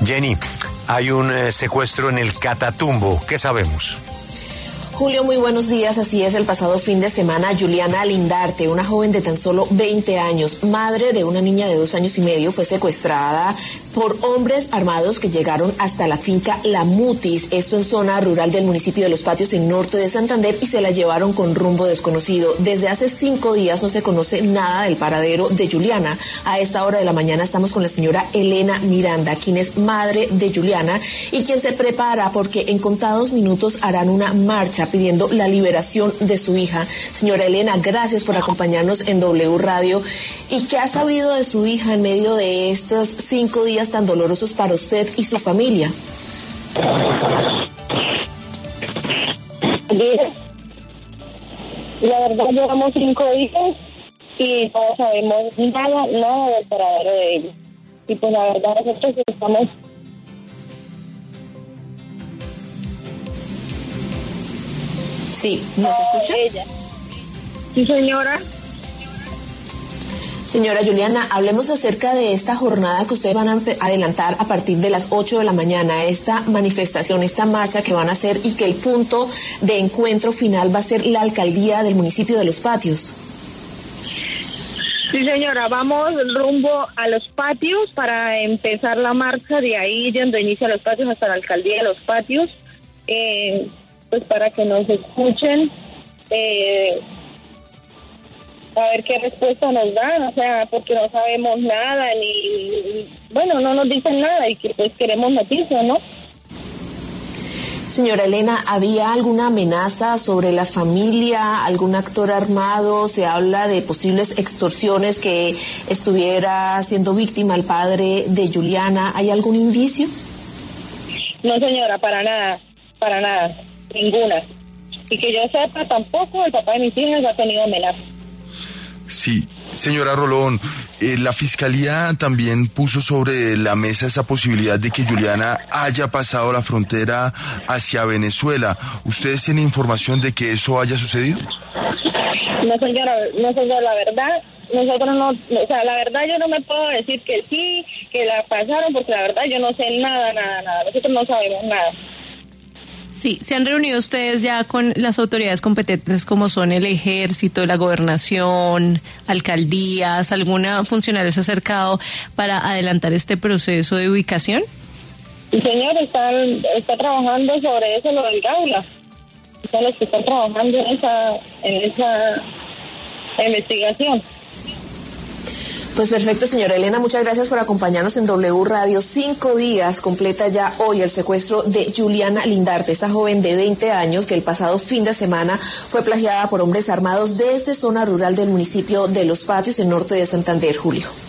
Jenny, hay un secuestro en el Catatumbo. ¿Qué sabemos? Julio, muy buenos días. Así es, el pasado fin de semana, Juliana Lindarte, una joven de tan solo 20 años, madre de una niña de 2 años y medio, fue secuestrada por hombres armados que llegaron hasta la finca La Mutis, esto en zona rural del municipio de Los Patios, en norte de Santander, y se la llevaron con rumbo desconocido. Desde hace 5 días no se conoce nada del paradero de Juliana. A esta hora de la mañana estamos con la señora Elena Miranda, quien es madre de Juliana y quien se prepara porque en contados minutos harán una marcha pidiendo la liberación de su hija. Señora Elena, gracias por acompañarnos en W Radio. ¿Y qué ha sabido de su hija en medio de estos 5 días tan dolorosos para usted y su familia? La verdad, llevamos 5 días y no sabemos nada del paradero de ella. Y pues la verdad, nosotros estamos... Sí, ¿nos escucha? Ella. Sí, señora. Señora Juliana, hablemos acerca de esta jornada que ustedes van a adelantar a partir de las 8 de la mañana, esta manifestación, esta marcha que van a hacer y que el punto de encuentro final va a ser la alcaldía del municipio de Los Patios. Sí, señora, vamos rumbo a Los Patios para empezar la marcha, de ahí donde inicia Los Patios hasta la alcaldía de Los Patios, pues para que nos escuchen, a ver qué respuesta nos dan, o sea, porque no sabemos nada, bueno, no nos dicen nada y que pues queremos noticias, ¿no? Señora Elena, ¿había alguna amenaza sobre la familia, algún actor armado? Se habla de posibles extorsiones, que estuviera siendo víctima el padre de Juliana. ¿Hay algún indicio? No, señora, para nada, ninguna. Y que yo sepa, tampoco el papá de mis hijas ha tenido amenaza. Sí, señora Rolón, la Fiscalía también puso sobre la mesa esa posibilidad de que Juliana haya pasado la frontera hacia Venezuela. ¿Ustedes tienen información de que eso haya sucedido? No, señora, la verdad, nosotros no, o sea, la verdad yo no me puedo decir que sí, que la pasaron, porque la verdad yo no sé nada, nosotros no sabemos nada. Sí, ¿se han reunido ustedes ya con las autoridades competentes como son el Ejército, la Gobernación, alcaldías? ¿Alguna funcionario se ha acercado para adelantar este proceso de ubicación? Sí, señor, está trabajando sobre eso, lo del Gaula. Son los que están trabajando en esa investigación. Pues perfecto, señora Elena, muchas gracias por acompañarnos en W Radio. 5 días completa ya hoy el secuestro de Juliana Lindarte, esta joven de 20 años que el pasado fin de semana fue plagiada por hombres armados desde zona rural del municipio de Los Patios, en norte de Santander, Julio.